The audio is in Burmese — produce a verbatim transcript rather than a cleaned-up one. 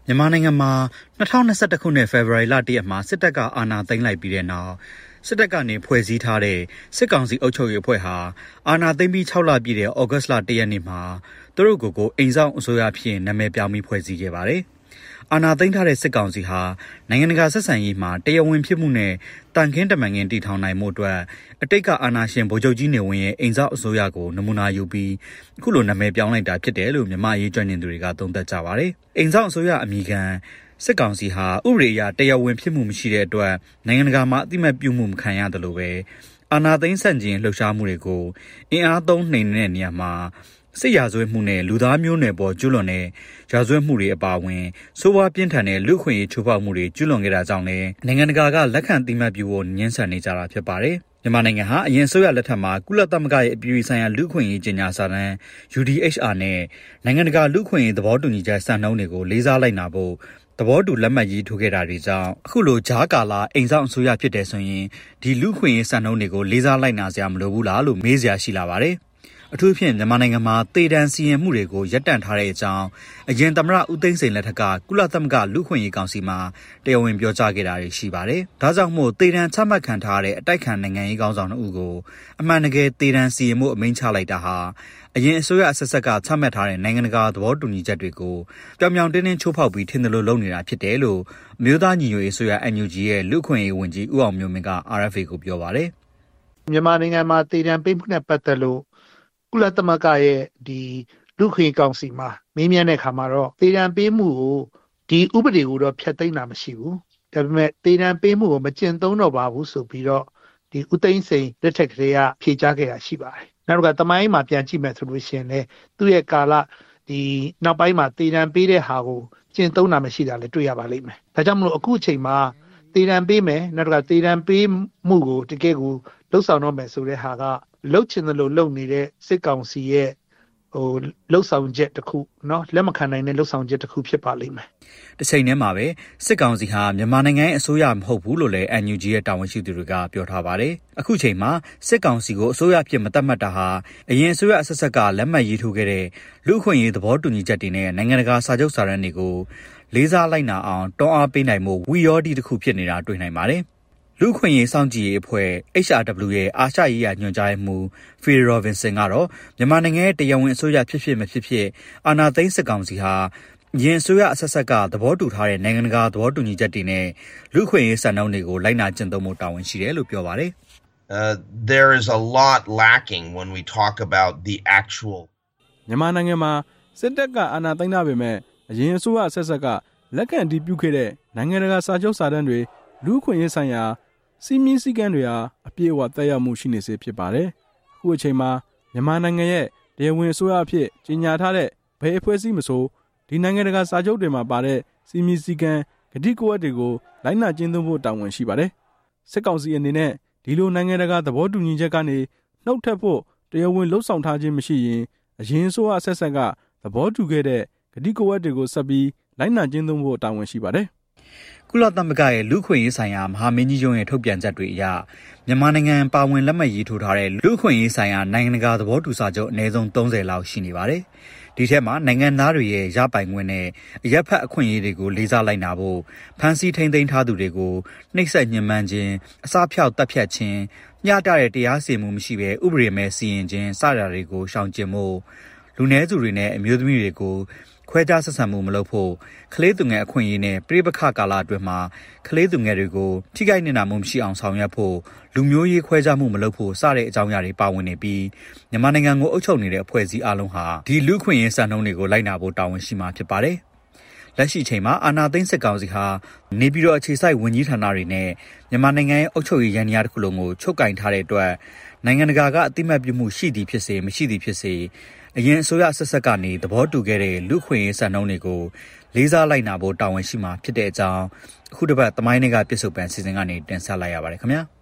မြန်မာနိုင်ငံမှာ၂၀၂၁ခုနှစ်ဖေဖော်ဝါရီလတရက်မှာစစ်တပ်ကအာဏာသိမ်းလိုက်ပြီးတဲ့နောက်စစ်တပ်ကနေဖွဲ့စည်းထားတဲ့စစ်ကောင်စီအုပ်ချုပ်ရေးအဖွဲ့ဟာအာဏာသိမ်းပြီး၆လပြည့်တဲ့ဩဂတ်စ်လတရက်နေ့မှာသူတို့ကိုယ်ကိုအိမ်ဆောင်အစိုးရဖြစ်နာမည်ပြောင်းပြီးဖွဲ့စည်းခဲ့ပါတယ်။အာဏာသိမ်းထားတဲ့စစ်ကောင်စီဟာနိုင်ငံတကာဆက်ဆံရေးမှာတရားဝင်ဖြစ်မှုနဲ့တန်ခင်းတမန်ခင်းတည်ထောင်နိုင်မှုအတွက်အတိတ်ကအာဏာရှင်ဗိုလ်ချုပ်ကြီးနေဝင်းရဲ့အိမ်ဆောင်အစိုးရကိုနမူနာယူပြီးအခုလိုနာမည်ပြောင်းလိုက်တာဖြစ်တယ်လို့မြန်မာရေးကျွမ်းကျင်သူတွေကသုံးသပ်ကြပါတယ်။အိမ်ဆောင်အစိုးရအမည်ခံစစ်ကောင်စီဟာဥပဒေအရတရားဝင်ဖြစ်မှုမရှိတဲ့အတွက်နိုင်ငံတကာမှာအသိအမှတ်ပြုမှုမခံရတယ်လို့ပဲအာဏာသိမ်းဆန့်ကျင်လှုပ်ရှားမှုတွေကိုအင်အားသုံးနှိမ်နင်းတဲ့နေရာမှာစစ်ရာဇဝတ်မှုနဲ့လူသားမျိုးနွယ်ပေါ်ကျူးလွန်တဲ့ရာဇဝတ်မှုတွေအပါအဝင်ဆိုးဝါးပြင်းထန်တဲ့လူ့အခွင့်အရေးချိုးဖောက်မှုတွေကျူးလွန်ခဲ့တာကြောင့်လည်းနိုင်ငံတကာကလက်ခံသိမှတ်ပြုဖို့ညှင်းဆန်နေကြတာဖြစ်ပါတယ်။မြန်မာနိုင်ငံဟာအရင်ဆိုရလက်ထက်မှာကုလသမဂ္ဂရဲ့အပြည်ပြည်ဆိုင်ရာလူ့အခွင့်အရေးကြေညာစာတမ်း U D H R နဲ့နိုင်ငံတကာလူ့အခွင့်အရေးသဘောတူညီချက်စံနှုန်းတွေကိုလေးစားလိုက်နာဖို့သဘောတူလက်မှတ်ရေးထိုးခဲ့တာတွေကြောင့်အခုလိုဂျားကာလာအိမ်ဆောင်အစိုးရဖြစ်တယ်ဆိုရင်ဒီလူ့အခွင့်အရေးစံနှုန်းတွေကိုလေးစားလိုက်နာစရာမလိုဘူးလားလို့မေးစရာရှိလာပါတယ်။အထူးဖြင့်မြန်မာနိုင်ငံမှာတေတံစီရင်မှုတွေကိုရပ်တန့်ထားတဲ့အကြောင်းအရင်သမ္မတဦးသိန်းစိန်လက်ထက်ကကုလသမဂ္ဂလူ့အခွင့်အရေးကောင်စီမှာတရားဝင်ပြောကြားခဲ့တာတွေရှိပါတယ်။ဒါကြောင့်မို့တေတံချမှတ်ခံထားတဲ့အတိုက်ခံနိုင်ငံရေးကောင်ဆောင်တို့ကိုအမှန်တကယ်တေတံစီရင်မှုအမိန့်ချလိုက်တာဟာအရင်အစိုးရအဆက်ဆက်ကချမှတ်ထားတဲ့နိုင်ငံတကာသဘောတူညီချက်တွေကိုပြောင်ပြောင်တင်းတင်းချိုးဖောက်ပြီးထင်သလိုလုပ်နေတာဖြစ်တယ်လို့အမျိုးသားညီညွတ်ရေးအစိုးရ N U G ရဲ့လူ့အခွင့်အရေးဝန်ကြီးဦးအောင်မျိုးမင်းက R F A ကိုပြောပါတယ်။မြန်မာနိုင်ငံမှာတေတံပေးမှုနဲ့ပတ်သက်လို့ကုလသမဂ္ဂရဲ့ဒီလူ့ခွင့်ကောင်စီမှာမေးမြန်းတဲ့အခါမှာတော့တေတံပေးမှုကိုဒီဥပဒေကိုတော့ဖျက်သိမ်းတာမရှိဘူး။ဒါပေမဲ့တေတံပေးမှုကိုမကျင့်သုံးတော့ပါဘူးဆိုပြီးတော့ဒီဦးသိန်းစိန်လက်ထက်ကလေးကဖြေကြားခဲ့တာရှိပါတယ်။နောက်တစ်ခါတမိုင်းမှာပြန်ကြည့်မယ်ဆိုလို့ရှိရင်လည်းသူ့ရဲ့ကာလဒီနောက်ပိုင်းမှာတေတံပေးတဲ့ဟာကိုကျင့်သုံးတာမရှိတာလည်းတွေ့ရပါလိမ့်မယ်။ဒါကြောင့်မလို့အခုအချိန်မှာတေတံပေးမယ်နောက်တစ်ခါတေတံပေးမှုကိုတကယ်ကိုလှုပ်ဆောင်တော့မယ်ဆိုတဲ့ဟာကလှုပ်ချင်တယ်လို့လှုပ်နေတဲ့စစ်ကောင်စီရဲ့ဟိုလှုပ်ဆောင်ချက်တစ်ခုเนาะလက်မခံနိုင်တဲ့လှုပ်ဆောင်ချက်တစ်ခုဖြစ်ပါလိမ့်မယ်။တစ်ချိန်တည်းမှာပဲစစ်ကောင်စီဟာမြန်မာနိုင်ငံရဲ့အစိုးရမဟုတ်ဘူးလို့လည်း N U G ရဲ့တာဝန်ရှိသူတွေကပြောထားပါတယ်။အခုချိန်မှာစစ်ကောင်စီကိုအစိုးရဖြစ်မသတ်မှတ်တာဟာအရင်အစိုးရအဆက်ဆက်ကလက်မှတ်ရေးထိုးခဲ့တဲ့လူ့အခွင့်အရေးသဘောတူညီချက်တွေနဲ့နိုင်ငံတကာစာချုပ်စာတမ်းတွေကိုလေးစားလိုက်နာအောင်တွန်းအားပေးနိုင်မှုဝီရောဒီတစ်ခုဖြစ်နေတာတွေ့နိုင်ပါတယ်။လူ့ခွင့်ရေးစောင့်ကြည့်ရေးအဖွဲ့ H R W ရဲ့အာရှရေးရာညွှန်ကြားရေးမှူး Phil Robinson ကတော့မြန်မာနိုင်ငံရဲ့တရားဝင်အစိုးရဖြစ်ဖြစ်မဖြစ်ဖြစ်အာဏာသိမ်းစစ်ကောင်စီဟာယင်အစိုးရအဆက်ဆက်ကသဘောတူထားတဲ့နိုင်ငံတကာသဘောတူညီချက်တွေနဲ့လူ့ခွင့်ရေးစံနှုန်းတွေကိုလိုက်နာကျင့်သုံးဖို့တာဝန်ရှိတယ်လို့ပြောပါတယ်။ Uh there is a lot lacking when we talk about the actual မြန်မာနိုင်ငံမှာစစ်တပ်ကအာဏာသိမ်းထားပေမဲ့အရင်အစိုးရအဆက်ဆက်ကလက်ခံတည်ပြုခဲ့တဲ့နိုင်ငံတကာစာချုပ်စာတမ်းတွေလူ့ခွင့်ရေးဆိုင်ရာစီမင်းစည်းကမ်းတွေဟာအပြည့်အဝသက်ရောက်မှုရှိနေစေဖြစ်ပါတယ်။အခုအချိန်မှာမြန်မာနိုင်ငံရဲ့တရားဝင်အစိုးရအဖြစ်ကြေညာထားတဲ့ဘယ်အဖွဲ့အစည်းမဆိုဒီနိုင်ငံတကာစာချုပ်တွေမှာပါတဲ့စီမင်းစည်းကမ်းကတိကဝတ်တွေကိုလိုက်နာကျင့်သုံးဖို့တာဝန်ရှိပါတယ်။စစ်ကောင်စီအနေနဲ့ဒီလိုနိုင်ငံတကာသဘောတူညီချက်ကနေနှုတ်ထက်ဖို့တရားဝင်လှုံ့ဆော်ထားခြင်းမရှိရင်အရင်အစိုးရအဆက်ဆက်ကသဘောတူခဲ့တဲ့ကတိကဝတ်တွေကိုဆက်ပြီးလိုက်နာကျင့်သုံးဖို့တာဝန်ရှိပါတယ်။ကုလသမဂ္ဂရဲ့လူ့ခွင့်ရေးဆိုင်ရာမဟာမင်းကြီးရုံးရဲ့ထုတ်ပြန်ချက်တွေအရမြန်မာနိုင်ငံပါဝင်လက်မှတ်ရေးထိုးထားတဲ့လူ့ခွင့်ရေးဆိုင်ရာနိုင်ငံတကာသဘောတူစာချုပ်အနည်းဆုံးသုံးဆယ်လောက်ရှိနေပါတယ်။ဒီထက်မှာနိုင်ငံသားတွေရဲ့ရပိုင်ခွင့်နဲ့အရက်ဖက်အခွင့်အရေးတွေကိုလေးစားလိုက်နာဖို့ဖမ်းဆီးထိန်းသိမ်းထားသူတွေကိုနှိပ်စက်ညှဉ်းပန်းခြင်းအစားဖြောက်တပ်ဖြတ်ခြင်းမျှတတဲ့တရားစီရင်မှုမရှိဘဲဥပဒေမဲ့စီရင်ခြင်းစတာတွေကိုရှောင်ကျဉ်ဖို့လူနည်းစုတွေနဲ့အမျိုးသမီးတွေကိုခွဲခြားဆက်ဆံမှုမလုပ်ဖို့ကလေးသူငယ်အခွင့်အရေးနဲ့ပြည်ပခါကာလအတွင်းမှာကလေးသူငယ်တွေကိုထိခိုက်နေတာမှုမရှိအောင်ဆောင်ရွက်ဖို့လူမျိုးရေးခွဲခြားမှုမလုပ်ဖို့စတဲ့အကြောင်းအရာတွေပါဝင်နေပြီးမြန်မာနိုင်ငံကိုအုပ်ချုပ်နေတဲ့အဖွဲ့အစည်းအလုံးဟာဒီလူ့ခွင့်ရေးစံနှုန်းတွေကိုလိုက်နာဖို့တာဝန်ရှိမှာဖြစ်ပါတယ်။လက်ရှိချိန်မှာအာဏာသိမ်းစစ်ကောင်စီဟာနေပြည်တော်အခြေစိုက်ဝန်ကြီးဌာနတွေနဲ့မြန်မာနိုင်ငံရဲ့အုပ်ချုပ်ရေးရန်ရာတစ်ခုလုံးကိုချုပ်ကင်ထားတဲ့အတွက်နိုင်ငံတကာကအသိအမှတ်ပြုမှုရှိသည်ဖြစ်စေမရှိသည်ဖြစ်စေအရင်အစိုးရအဆက်ဆက်ကနေသဘောတူခဲ့တဲ့လူ့ခွင့်ရေးစံနှုန်းတွေကိုလေးစားလိုက်နာဖို့တာဝန်ရှိမှာဖြစ်တဲ့အကြောင်းအခုတစ်ပတ်သမိုင်းတွေကပြစ်စုံပန်စီစဉ်ကနေတင်ဆက်လိုက်ရပါတယ်ခင်ဗျာ။